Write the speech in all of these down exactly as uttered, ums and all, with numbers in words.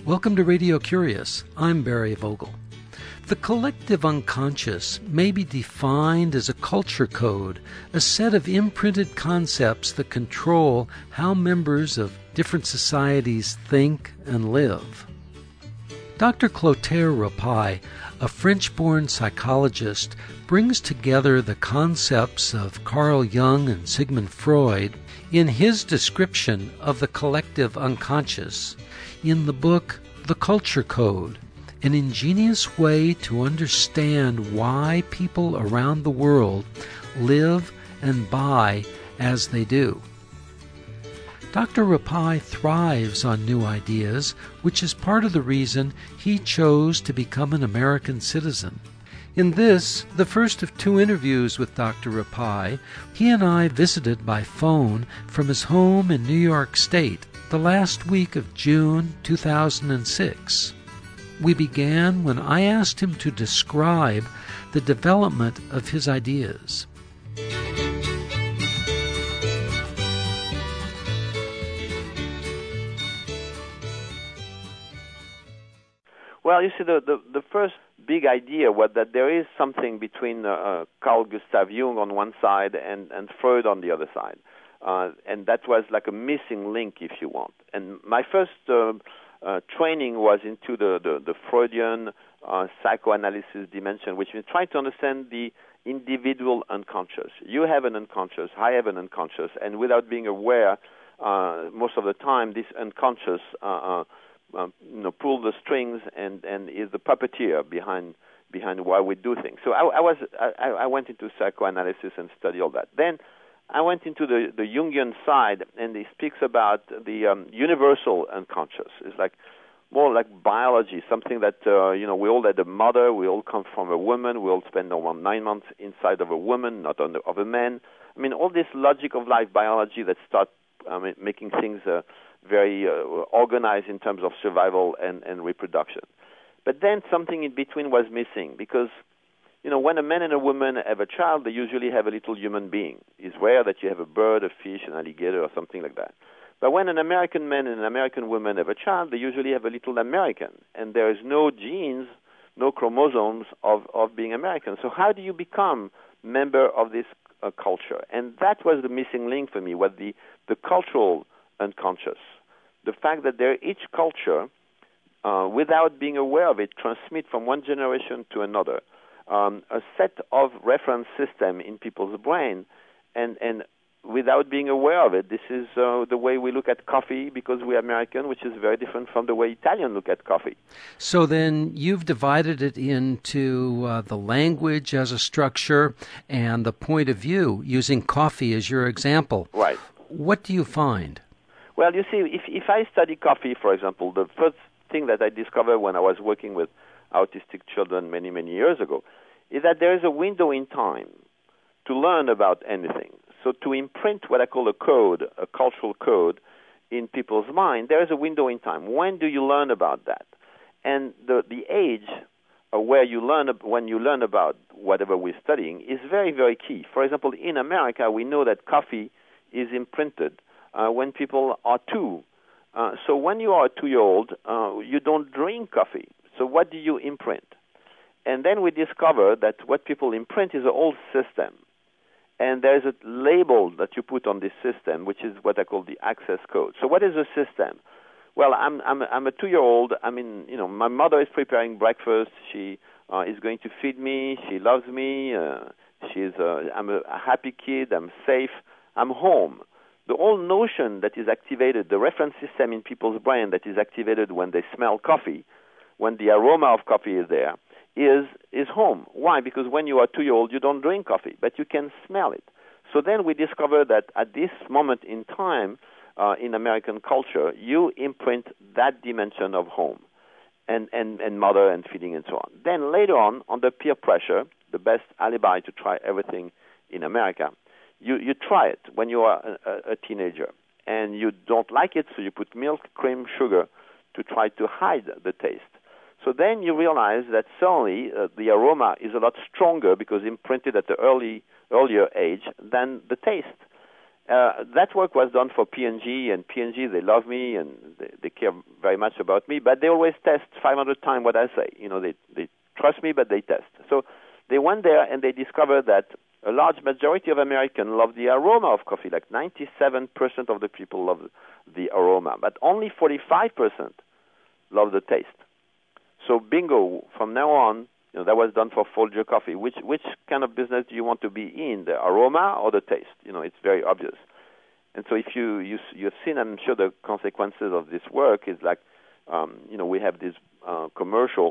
Welcome to Radio Curious. I'm Barry Vogel. The collective unconscious may be defined as a culture code, a set of imprinted concepts that control how members of different societies think and live. Doctor Clotaire Rapaille, a French-born psychologist, brings together the concepts of Carl Jung and Sigmund Freud in his description of the collective unconscious in the book The Culture Code, an ingenious way to understand why people around the world live and buy as they do. Doctor Rapaille thrives on new ideas, which is part of the reason he chose to become an American citizen. In this, the first of two interviews with Doctor Rapaille, he and I visited by phone from his home in New York State the last week of June two thousand six. We began when I asked him to describe the development of his ideas. Well, you see, the, the, the first big idea was that there is something between uh, Carl Gustav Jung on one side and, and Freud on the other side. Uh, and that was like a missing link, if you want. And my first uh, uh, training was into the, the, the Freudian uh, psychoanalysis dimension, which means trying to understand the individual unconscious. You have an unconscious, I have an unconscious, and without being aware, uh, most of the time, this unconscious uh, uh, uh, you know, pulls the strings and, and is the puppeteer behind behind why we do things. So I, I was I, I went into psychoanalysis and studied all that. Then I went into the, the Jungian side, and he speaks about the um, universal unconscious. It's like more like biology, something that, uh, you know, we all had a mother, we all come from a woman, we all spend around nine months inside of a woman, not on the, of a man. I mean, all this logic of life biology that start I mean, making things uh, very uh, organized in terms of survival and, and reproduction. But then something in between was missing because, you know, when a man and a woman have a child, they usually have a little human being. It's rare that you have a bird, a fish, an alligator, or something like that. But when an American man and an American woman have a child, they usually have a little American. And there is no genes, no chromosomes of, of being American. So how do you become member of this uh, culture? And that was the missing link for me, was the, the cultural unconscious. The fact that there, each culture, uh, without being aware of it, transmit from one generation to another. Um, a set of reference system in people's brain, and, and without being aware of it, this is uh, the way we look at coffee because we're American, which is very different from the way Italians look at coffee. So then you've divided it into uh, the language as a structure and the point of view, using coffee as your example. Right. What do you find? Well, you see, if, if I study coffee, for example, the first thing that I discovered when I was working with autistic children many, many years ago, is that there is a window in time to learn about anything. So to imprint what I call a code, a cultural code, in people's mind, there is a window in time. When do you learn about that? And the, the age where you learn, when you learn about whatever we're studying is very, very key. For example, in America, we know that coffee is imprinted uh, when people are two. Uh, so when you are a two-year-old, uh, you don't drink coffee. So what do you imprint? And then we discover that what people imprint is an old system. And there's a label that you put on this system, which is what I call the access code. So what is a system? Well, I'm I'm I'm a two-year-old. I mean, you know, my mother is preparing breakfast. She uh, is going to feed me. She loves me. Uh, she's uh, I'm a, a happy kid. I'm safe. I'm home. The whole notion that is activated, the reference system in people's brain that is activated when they smell coffee, when the aroma of coffee is there, is is home. Why? Because when you are two-year-old, you don't drink coffee, but you can smell it. So then we discover that at this moment in time uh, in American culture, you imprint that dimension of home and, and, and mother and feeding and so on. Then later on, under peer pressure, the best alibi to try everything in America, you, you try it when you are a, a teenager, and you don't like it, so you put milk, cream, sugar to try to hide the taste. So then you realize that suddenly uh, the aroma is a lot stronger because imprinted at the early earlier age than the taste. Uh, that work was done for P and G, and P and G, they love me, and they, they care very much about me, but they always test five hundred times what I say. You know, they, they trust me, but they test. So they went there and they discovered that a large majority of Americans love the aroma of coffee. Like ninety-seven percent of the people love the aroma, but only forty-five percent love the taste. So bingo, from now on, you know, that was done for Folger Coffee. Which which kind of business do you want to be in, the aroma or the taste? You know, it's very obvious. And so if you, you, you've seen, I'm sure the consequences of this work is like, um, you know, we have this uh, commercial,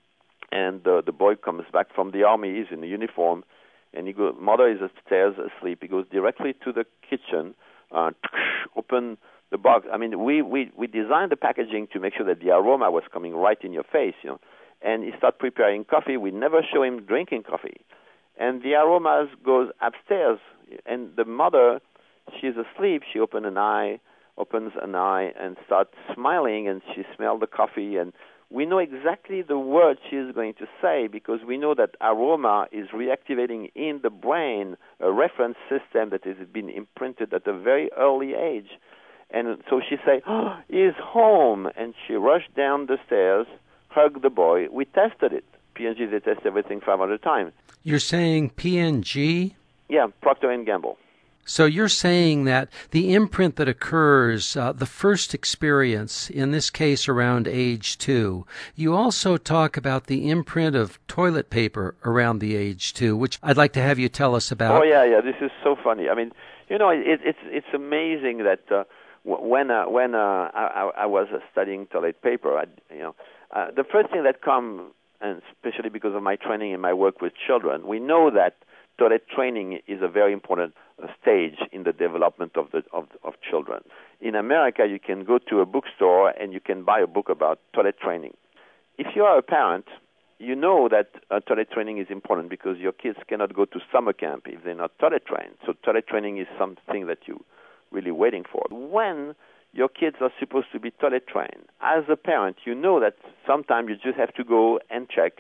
and uh, the boy comes back from the army, he's in a uniform, and he goes, mother is upstairs asleep. He goes directly to the kitchen, uh, open the box. I mean, we, we, we designed the packaging to make sure that the aroma was coming right in your face, you know. And he starts preparing coffee. We never show him drinking coffee. And the aromas goes upstairs, and the mother, she's asleep. She opens an eye, opens an eye, and starts smiling, and she smells the coffee. And we know exactly the word she's going to say because we know that aroma is reactivating in the brain a reference system that has been imprinted at a very early age. And so she say, oh, he's home. And she rushed down the stairs, hugged the boy. We tested it. P and G, they test everything five hundred times. You're saying P and G? Yeah, Procter and Gamble. So you're saying that the imprint that occurs, uh, the first experience, in this case around age two, you also talk about the imprint of toilet paper around the age two, which I'd like to have you tell us about. Oh, yeah, yeah, this is so funny. I mean, you know, it, it's it's amazing that uh, when uh, when uh, I, I was studying toilet paper, I, you know, uh, the first thing that comes, and especially because of my training and my work with children, we know that toilet training is a very important stage in the development of the of, of children. In America, you can go to a bookstore and you can buy a book about toilet training. If you are a parent, you know that uh, toilet training is important because your kids cannot go to summer camp if they're not toilet trained. So toilet training is something that you're really waiting for. When your kids are supposed to be toilet trained, as a parent, you know that sometimes you just have to go and check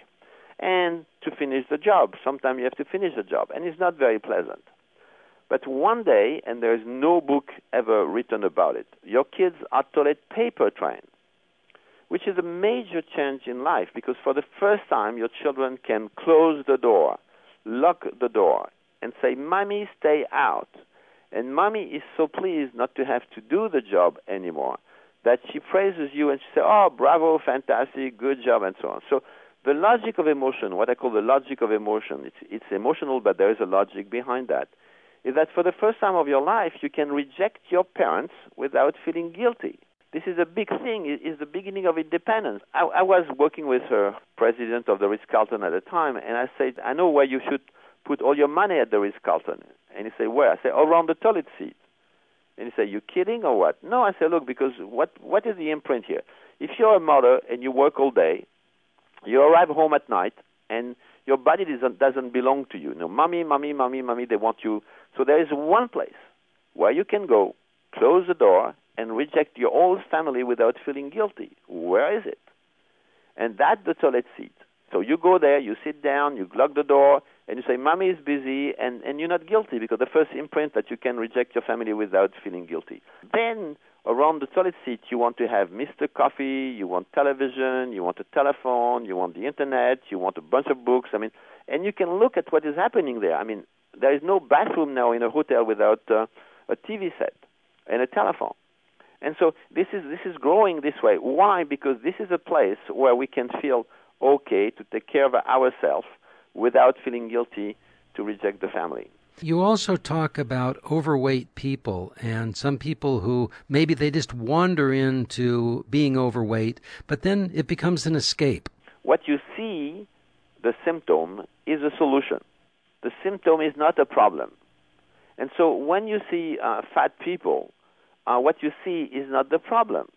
and to finish the job. Sometimes you have to finish the job, and it's not very pleasant. But one day, and there is no book ever written about it, your kids are toilet paper trained, which is a major change in life because for the first time, your children can close the door, lock the door, and say, Mommy, stay out. And Mommy is so pleased not to have to do the job anymore that she praises you and she says, oh, bravo, fantastic, good job, and so on. So the logic of emotion, what I call the logic of emotion, it's, it's emotional, but there is a logic behind that, is that for the first time of your life, you can reject your parents without feeling guilty. This is a big thing. It is the beginning of independence. I, I was working with her president of the Ritz-Carlton at the time, and I said, I know where you should put all your money at the Ritz-Carlton. And he said, where? I said, around the toilet seat. And he said, you kidding or what? No, I said, look, because what, what is the imprint here? If you're a mother and you work all day, you arrive home at night, and your body doesn't, doesn't belong to you. You know, mommy, mommy, mommy, mommy, they want you. So there is one place where you can go, close the door, and reject your whole family without feeling guilty. Where is it? And that's the toilet seat. So you go there, you sit down, you lock the door, and you say, Mommy is busy, and, and you're not guilty because the first imprint that you can reject your family without feeling guilty. Then around the toilet seat, you want to have Mister Coffee, you want television, you want a telephone, you want the internet, you want a bunch of books. I mean, and you can look at what is happening there. I mean, there is no bathroom now in a hotel without uh, a T V set and a telephone. And so this is this is growing this way. Why? Because this is a place where we can feel okay to take care of ourselves without feeling guilty to reject the family. You also talk about overweight people and some people who maybe they just wander into being overweight, but then it becomes an escape. What you see, the symptom, is a solution. The symptom is not a problem. And so when you see uh, fat people, uh, what you see is not the problem.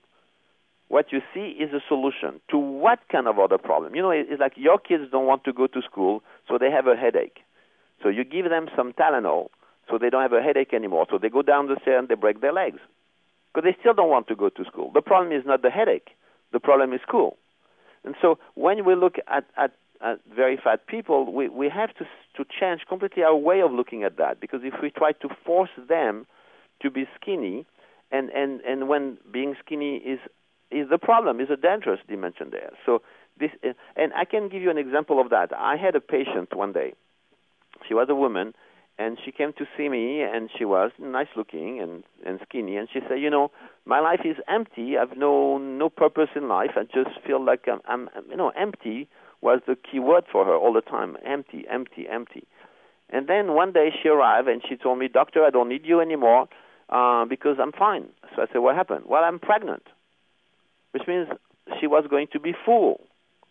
What you see is a solution to what kind of other problem? You know, it's like your kids don't want to go to school, so they have a headache. So you give them some Tylenol, so they don't have a headache anymore. So they go down the stairs and they break their legs because they still don't want to go to school. The problem is not the headache. The problem is school. And so when we look at, at, at very fat people, we, we have to, to change completely our way of looking at that because if we try to force them to be skinny, and, and, and when being skinny is is the problem, is a dangerous dimension there. So this, and I can give you an example of that. I had a patient one day. She was a woman, and she came to see me, and she was nice looking and, and skinny, and she said, you know, my life is empty. I've no no purpose in life. I just feel like I'm, I'm you know, empty was the key word for her all the time, empty, empty, empty. And then one day she arrived, and she told me, doctor, I don't need you anymore uh, because I'm fine. So I said, what happened? Well, I'm pregnant, which means she was going to be full.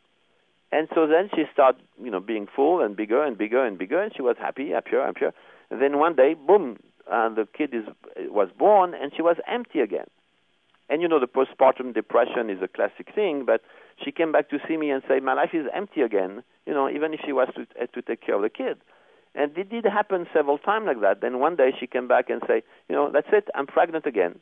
And so then she started, you know, being full and bigger and bigger and bigger, and she was happy, happier, happier. And then one day, boom, uh, the kid is was born, and she was empty again. And, you know, the postpartum depression is a classic thing, but she came back to see me and say, my life is empty again, you know, even if she was to, uh, to take care of the kid. And it did happen several times like that. Then one day she came back and say, you know, that's it, I'm pregnant again.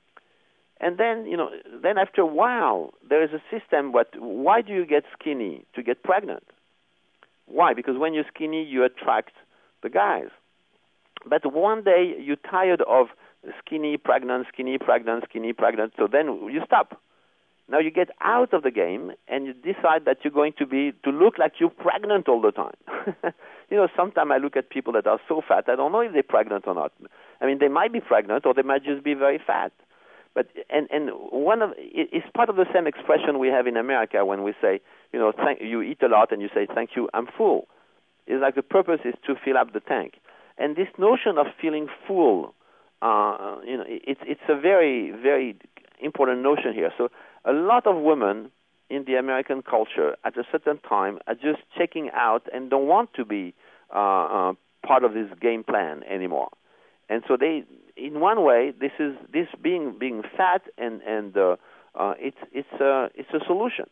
And then, you know, then after a while, there is a system, but why do you get skinny? To get pregnant. Why? Because when you're skinny, you attract the guys. But one day, you're tired of skinny, pregnant, skinny, pregnant, skinny, pregnant, so then you stop. Now you get out of the game, and you decide that you're going to be, to look like you're pregnant all the time. You know, sometimes I look at people that are so fat, I don't know if they're pregnant or not. I mean, they might be pregnant, or they might just be very fat. But and and one of it's part of the same expression we have in America when we say, you know, thank, you eat a lot and you say, thank you, I'm full. It's like the purpose is to fill up the tank. And this notion of feeling full, uh, you know, it's it's a very very important notion here. So a lot of women in the American culture at a certain time are just checking out and don't want to be uh, uh, part of this game plan anymore. And so they, in one way, this is this being being fat, and and uh, uh, it's it's a it's a solution,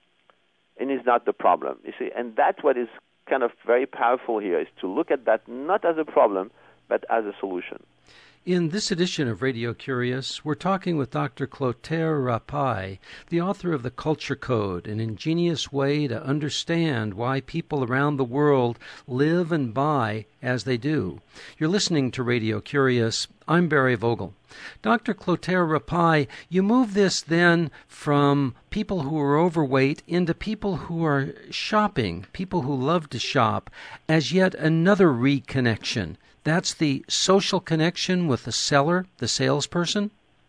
and it's not the problem. You see, and that's what is kind of very powerful here, is to look at that not as a problem, but as a solution. In this edition of Radio Curious, we're talking with Doctor Clotaire Rapay, the author of The Culture Code, an ingenious way to understand why people around the world live and buy as they do. You're listening to Radio Curious. I'm Barry Vogel. Doctor Clotaire Rapay, you move this then from people who are overweight into people who are shopping, people who love to shop, as yet another reconnection. That's the social connection with the seller, the salesperson?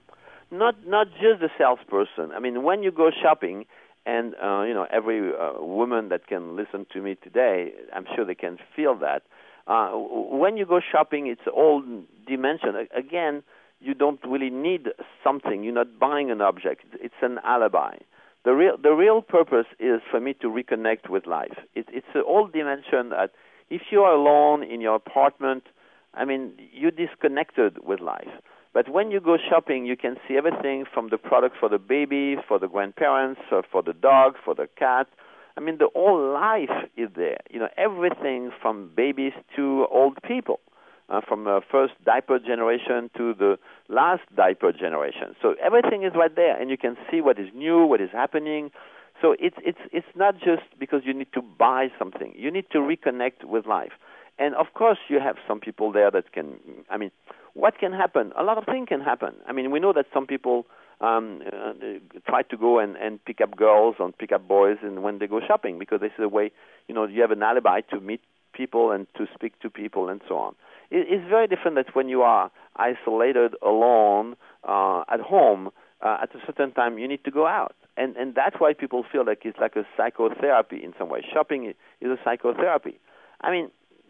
Not not just the salesperson. I mean, when you go shopping, and uh, you know, every uh, woman that can listen to me today, I'm sure they can feel that. Uh, when you go shopping, it's all dimension. Again, you don't really need something. You're not buying an object. It's an alibi. The real the real purpose is for me to reconnect with life. It, it's an old dimension that if you are alone in your apartment, I mean, you're disconnected with life. But when you go shopping, you can see everything from the product for the baby, for the grandparents, or for the dog, for the cat. I mean, the whole life is there. You know, everything from babies to old people, uh, from the first diaper generation to the last diaper generation. So everything is right there, and you can see what is new, what is happening. So it's it's it's not just because you need to buy something. You need to reconnect with life. And, of course, you have some people there that can, I mean, what can happen? A lot of things can happen. I mean, we know that some people um, uh, try to go and, and pick up girls and pick up boys and when they go shopping, because this is a way, you know, you have an alibi to meet people and to speak to people and so on. It, it's very different that when you are isolated, alone, uh, at home, uh, at a certain time you need to go out. And, and that's why people feel like it's like a psychotherapy in some way. Shopping is a psychotherapy. I mean,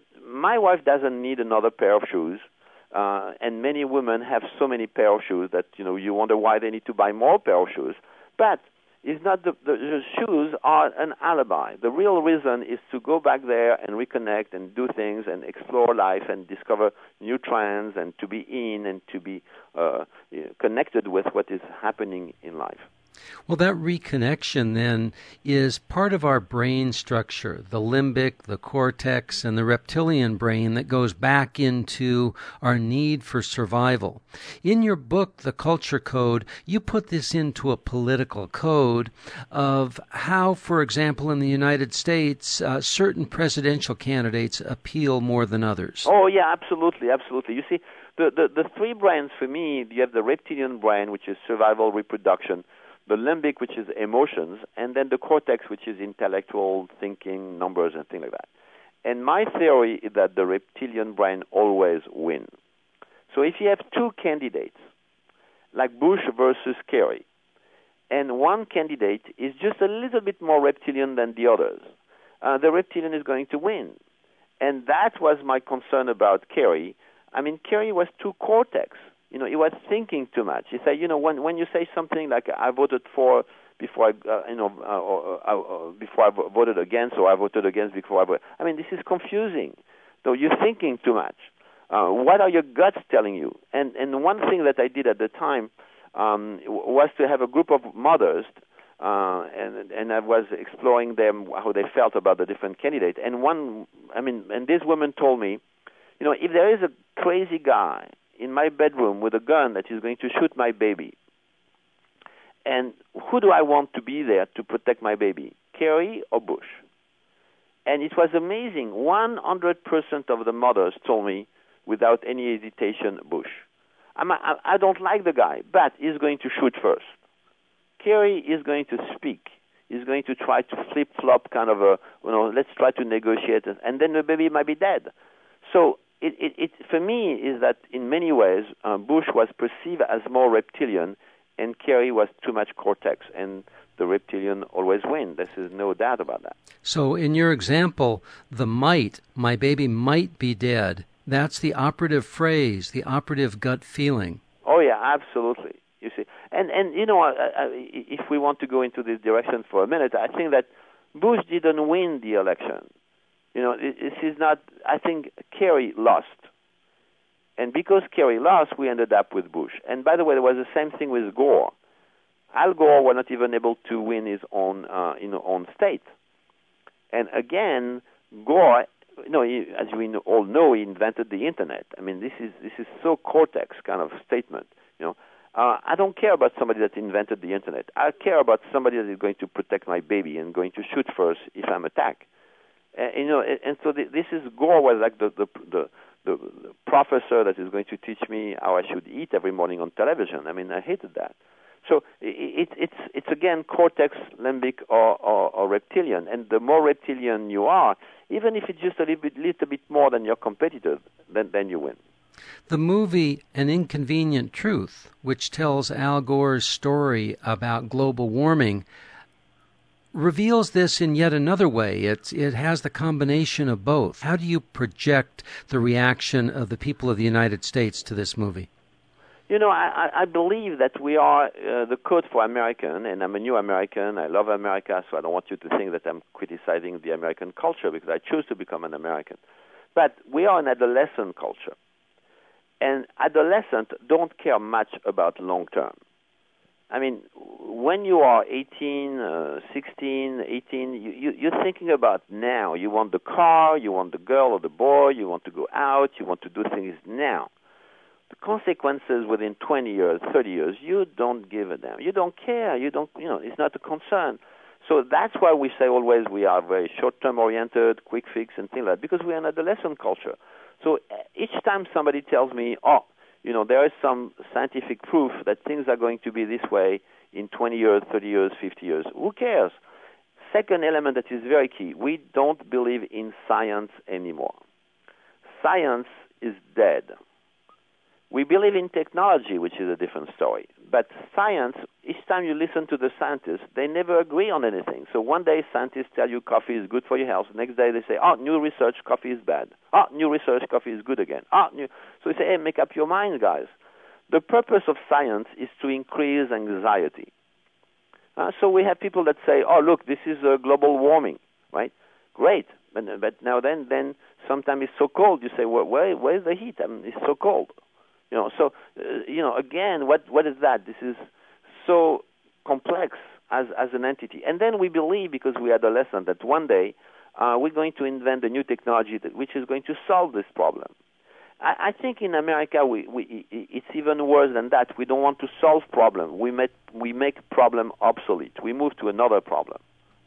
my wife doesn't need another pair of shoes, uh, and many women have so many pair of shoes that, you know, you wonder why they need to buy more pair of shoes. But it's not the, the, the shoes are an alibi. The real reason is to go back there and reconnect and do things and explore life and discover new trends and to be in and to be uh, connected with what is happening in life. Well, that reconnection then is part of our brain structure, the limbic, the cortex, and the reptilian brain that goes back into our need for survival. In your book, The Culture Code, you put this into a political code of how, for example, in the United States, uh, certain presidential candidates appeal more than others. Oh, yeah, absolutely, absolutely. You see, the, the, the three brains for me, you have the reptilian brain, which is survival, reproduction. the limbic, which is emotions, and then the cortex, which is intellectual thinking, numbers, and things like that. And my theory is that the reptilian brain always wins. So if you have two candidates, like Bush versus Kerry, and one candidate is just a little bit more reptilian than the others, uh, the reptilian is going to win. And that was my concern about Kerry. I mean, Kerry was too cortex. You know, he was thinking too much. He said, you know, when when you say something like I voted for before I, uh, you know, uh, or, uh, uh, before I voted against, or I voted against before I voted. I mean, this is confusing. So you're thinking too much. Uh, what are your guts telling you? And and one thing that I did at the time um, was to have a group of mothers, uh, and and I was exploring them how they felt about the different candidates. And one, I mean, and this woman told me, you know, if there is a crazy guy in my bedroom with a gun that is going to shoot my baby, and who do I want to be there to protect my baby, Kerry or Bush? And it was amazing. one hundred percent of the mothers told me, without any hesitation, Bush. I'm, I, I don't like the guy, but he's going to shoot first. Kerry is going to speak. He's going to try to flip-flop kind of a, you know, let's try to negotiate, and then the baby might be dead. So It, it, it, for me, is that in many ways, uh, Bush was perceived as more reptilian, and Kerry was too much cortex, and the reptilian always wins. There is no doubt about that. So in your example, the might, my baby might be dead, that's the operative phrase, the operative gut feeling. Oh, yeah, absolutely. You see, and, and you know, I, I, if we want to go into this direction for a minute, I think that Bush didn't win the election. You know, this is not, I think Kerry lost. And because Kerry lost, we ended up with Bush. And by the way, there was the same thing with Gore. Al Gore was not even able to win his own, uh, in his own state. And again, Gore, you know, he, as we all know, he invented the Internet. I mean, this is this is so cortex kind of statement, you know. Uh, I don't care about somebody that invented the Internet. I care about somebody that is going to protect my baby and going to shoot first if I'm attacked. Uh, you know, and so the, this is Gore was like the the, the the the professor that is going to teach me how I should eat every morning on television. I mean, I hated that. So it, it, it's it's again cortex, limbic, or, or, or reptilian. And the more reptilian you are, even if it's just a little bit, little bit more than your competitor, then then you win. The movie An Inconvenient Truth, which tells Al Gore's story about global warming, reveals this in yet another way. It, it has the combination of both. How do you project the reaction of the people of the United States to this movie? You know, I, I believe that we are uh, the code for American, and I'm a new American. I love America, so I don't want you to think that I'm criticizing the American culture because I chose to become an American. But we are an adolescent culture. And adolescents don't care much about long term. I mean, when you are eighteen, uh, sixteen, eighteen, you, you, you're thinking about now. You want the car, you want the girl or the boy, you want to go out, you want to do things now. The consequences within twenty years, thirty years, you don't give a damn. You don't care. You don't, you know, it's not a concern. So that's why we say always we are very short-term oriented, quick fix and things like that, because we're an adolescent culture. So each time somebody tells me, oh, you know, there is some scientific proof that things are going to be this way in twenty years, thirty years, fifty years, who cares? Second element that is very key, we don't believe in science anymore. Science is dead. We believe in technology, which is a different story. But science, each time you listen to the scientists, they never agree on anything. So one day scientists tell you coffee is good for your health. The next day they say, oh, new research, coffee is bad. Oh, new research, coffee is good again. Oh, new. So you say, hey, make up your mind, guys. The purpose of science is to increase anxiety. Uh, so we have people that say, oh, look, this is uh, global warming, right? Great. But, but now then, then sometimes it's so cold. You say, well, where, where's the heat? I mean, it's so cold. You know, so, uh, you know, again, what what is that? This is so complex as as an entity. And then we believe, because we are adolescent, that one day uh, we're going to invent a new technology that, which is going to solve this problem. I, I think in America we, we it's even worse than that. We don't want to solve problem. We make we make problem obsolete. We move to another problem.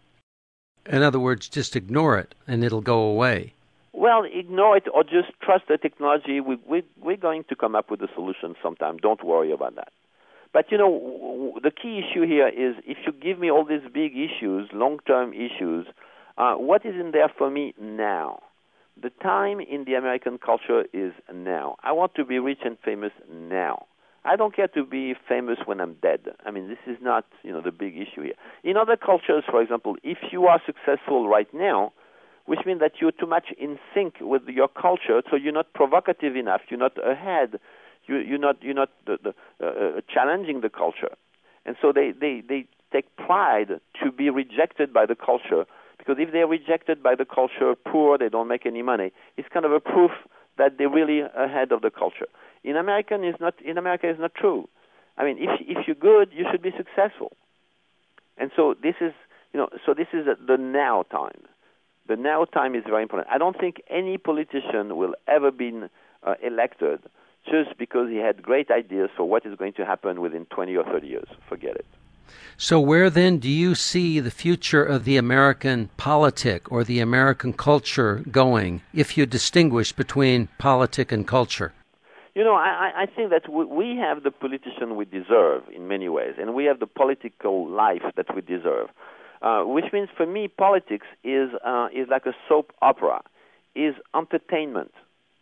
In other words, just ignore it and it'll go away. Well, ignore it or just trust the technology. We, we, we're going to come up with a solution sometime. Don't worry about that. But, you know, w- w- the key issue here is if you give me all these big issues, long-term issues, uh, what is in there for me now? The time in the American culture is now. I want to be rich and famous now. I don't care to be famous when I'm dead. I mean, this is not, you know, the big issue here. In other cultures, for example, if you are successful right now, which means that you're too much in sync with your culture, so you're not provocative enough, you're not ahead, you, you're not, you're not the, the, uh, challenging the culture. And so they, they, they take pride to be rejected by the culture, because if they're rejected by the culture, poor, they don't make any money, it's kind of a proof that they're really ahead of the culture. In American is not in America is not true. I mean, if if you're good, you should be successful. And so this is, you know, so this is the now time. The now time is very important. I don't think any politician will ever be uh, elected just because he had great ideas for what is going to happen within twenty or thirty years. Forget it. So where then do you see the future of the American politic or the American culture going, if you distinguish between politic and culture? You know, I, I think that we have the politician we deserve in many ways, and we have the political life that we deserve, uh, which means for me politics is uh, is like a soap opera, is entertainment.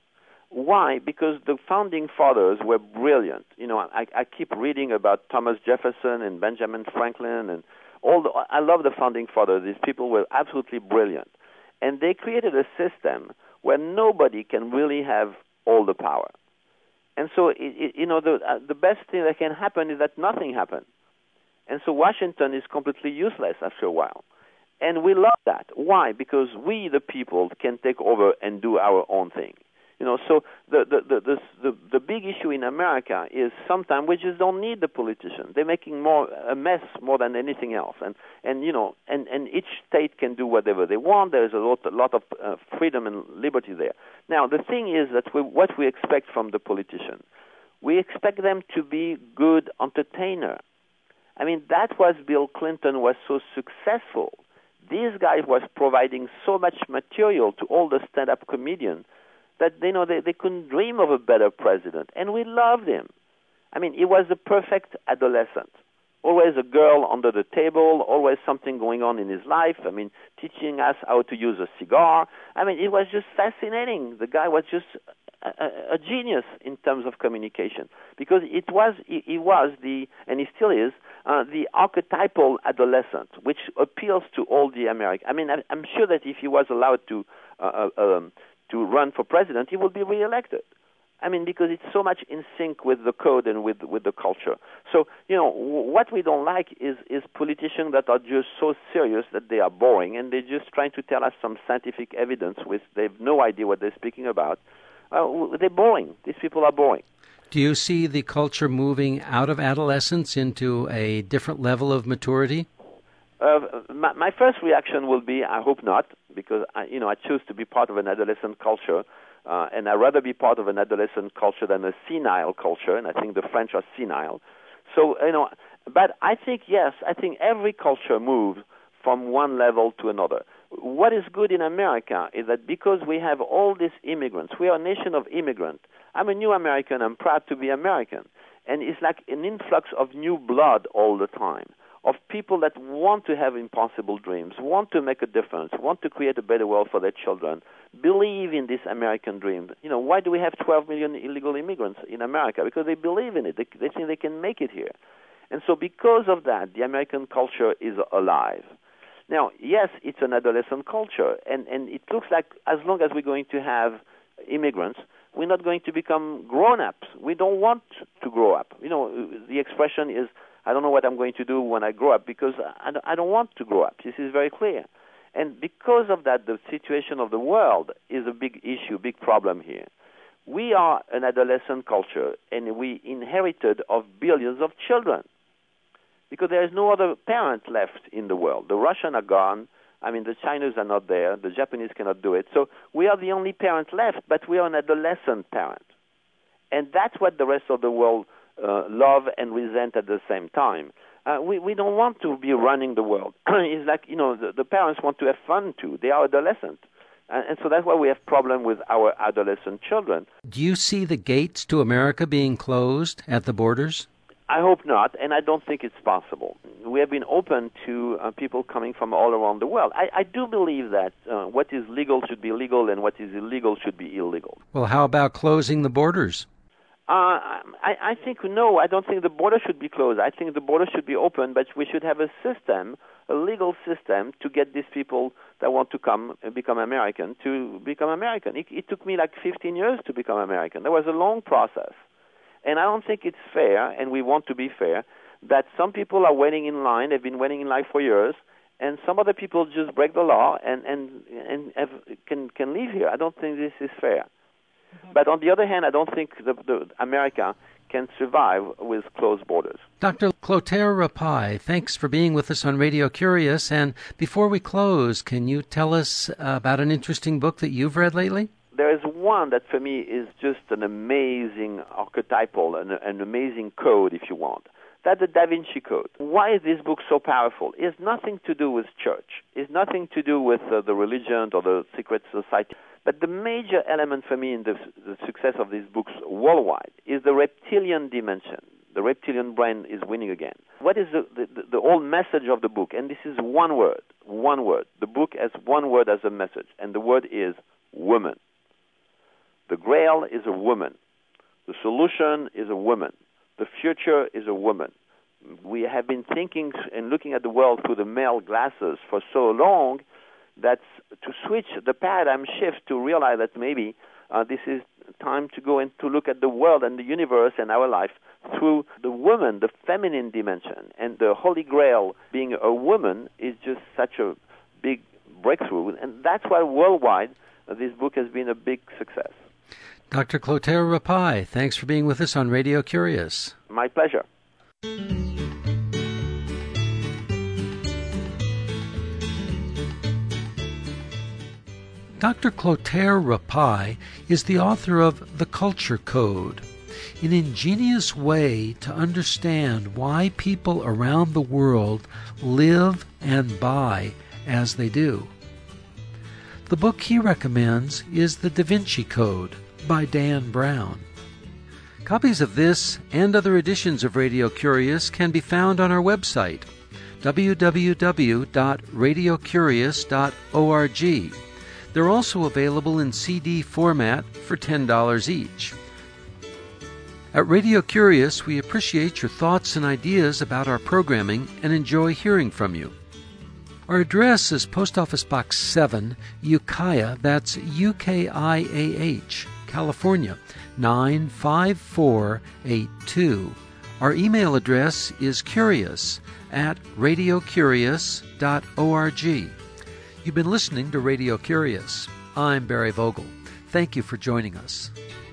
Why? Because the founding fathers were brilliant. You know, I, I keep reading about Thomas Jefferson and Benjamin Franklin and all the, I love the founding fathers. These people were absolutely brilliant. And they created a system where nobody can really have all the power. And so, it, it, you know, the, uh, the best thing that can happen is that nothing happened. And so Washington is completely useless after a while. And we love that. Why? Because we, the people, can take over and do our own thing. You know, so the the the the the, the big issue in America is sometimes we just don't need the politician. They're making more a mess more than anything else, and and you know, and, and each state can do whatever they want. There is a lot a lot of uh, freedom and liberty there. Now, the thing is that we, what we expect from the politician, we expect them to be good entertainer. I mean, that was Bill Clinton was so successful. This guy was providing so much material to all the stand-up comedians that you know they, they couldn't dream of a better president, and we loved him. I mean, he was the perfect adolescent. Always a girl under the table, always something going on in his life. I mean, teaching us how to use a cigar. I mean, it was just fascinating. The guy was just a, a, a genius in terms of communication, because it was he, he was the, and he still is, uh, the archetypal adolescent, which appeals to all the Americans. I mean, I, I'm sure that if he was allowed to uh, um, to run for president, he will be reelected. I mean, because it's so much in sync with the code and with with the culture. So, you know, w- what we don't like is, is politicians that are just so serious that they are boring, and they're just trying to tell us some scientific evidence which they have no idea what they're speaking about. Uh, they're boring. These people are boring. Do you see the culture moving out of adolescence into a different level of maturity? Uh, my, my first reaction will be, I hope not, because I, you know I choose to be part of an adolescent culture, uh, and I'd rather be part of an adolescent culture than a senile culture, and I think the French are senile. So you know, but I think yes, I think every culture moves from one level to another. What is good in America is that because we have all these immigrants, we are a nation of immigrants. I'm a new American. I'm proud to be American, and it's like an influx of new blood all the time, of people that want to have impossible dreams, want to make a difference, want to create a better world for their children, believe in this American dream. You know, why do we have twelve million illegal immigrants in America? Because they believe in it. They, they think they can make it here. And so because of that, the American culture is alive. Now, yes, it's an adolescent culture, and, and it looks like as long as we're going to have immigrants, we're not going to become grown-ups. We don't want to grow up. You know, the expression is, I don't know what I'm going to do when I grow up, because I don't want to grow up. This is very clear. And because of that, the situation of the world is a big issue, big problem here. We are an adolescent culture, and we inherited of billions of children, because there is no other parent left in the world. The Russians are gone. I mean, the Chinese are not there. The Japanese cannot do it. So we are the only parent left, but we are an adolescent parent. And that's what the rest of the world uh, love and resent at the same time. Uh, we, we don't want to be running the world. It's like, you know, the, the parents want to have fun too. They are adolescent. And, and so that's why we have problem with our adolescent children. Do you see the gates to America being closed at the borders? I hope not, and I don't think it's possible. We have been open to uh, people coming from all around the world. I, I do believe that uh, what is legal should be legal and what is illegal should be illegal. Well, how about closing the borders? Uh, I, I think no, I don't think the border should be closed. I think the border should be open, but we should have a system, a legal system, to get these people that want to come and become American to become American. It, it took me like fifteen years to become American. That was a long process. And I don't think it's fair, and we want to be fair, that some people are waiting in line, they've been waiting in line for years, and some other people just break the law and, and, and have, can, can live here. I don't think this is fair. Mm-hmm. But on the other hand, I don't think the, the America can survive with closed borders. Doctor Clotaire Rapaille, thanks for being with us on Radio Curious. And before we close, can you tell us about an interesting book that you've read lately? There is one that for me is just an amazing archetypal, an, an amazing code, if you want. That's the Da Vinci Code. Why is this book so powerful? It has nothing to do with church. It's nothing to do with uh, the religion or the secret society. But the major element for me in the, the success of these books worldwide is the reptilian dimension. The reptilian brain is winning again. What is the, the, the whole message of the book? And this is one word, one word. The book has one word as a message, and the word is woman. The Grail is a woman. The solution is a woman. The future is a woman. We have been thinking and looking at the world through the male glasses for so long that to switch the paradigm shift to realize that maybe uh, this is time to go and to look at the world and the universe and our life through the woman, the feminine dimension. And the Holy Grail being a woman is just such a big breakthrough. And that's why worldwide uh, this book has been a big success. Doctor Clotaire Rapaille, thanks for being with us on Radio Curious. My pleasure. Doctor Clotaire Rapaille is the author of The Culture Code, an ingenious way to understand why people around the world live and buy as they do. The book he recommends is The Da Vinci Code by Dan Brown. Copies of this and other editions of Radio Curious can be found on our website, w w w dot radio curious dot org. They're also available in C D format for ten dollars each. At Radio Curious, we appreciate your thoughts and ideas about our programming and enjoy hearing from you. Our address is Post Office Box seven, Ukiah, that's U K I A H, California, nine five four eight two. Our email address is curious at radio curious dot org. You've been listening to Radio Curious. I'm Barry Vogel. Thank you for joining us.